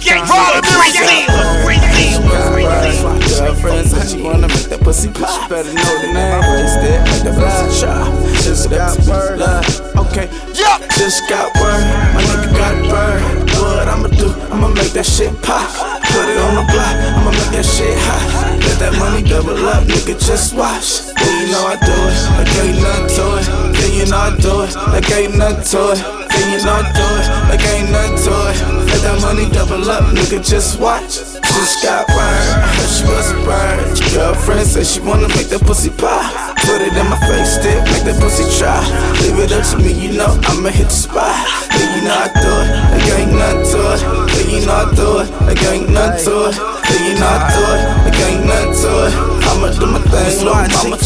Girlfriend said she wanna make that pussy pop. Better know the name. Raised it, make that pussy chop. Just got word. Okay, just got word. My nigga got bird. What I'ma do? I'ma make that shit pop. Put it on the block. I'ma make that shit hot. Let that money double up, nigga. Just watch. Yeah, you know I do it. Like ain't nothing to it. Yeah, you know I do it. Like ain't nothing to it. Yeah, you know I do it. Like ain't nothing to it. Let that money double up, nigga. Just watch. Just got word. I heard she was a bird. Girlfriend said she wanna make that pussy pop. Put it in my face, stick, make that pussy try. Leave it up to me, you know I'ma hit the spot. Yeah, you know I do it. Like ain't nothing to it. Yeah, you know I do it. Like ain't nothing to it. Yeah, you know I do it. Like ain't nothing to it. I'ma do my thing, little mama.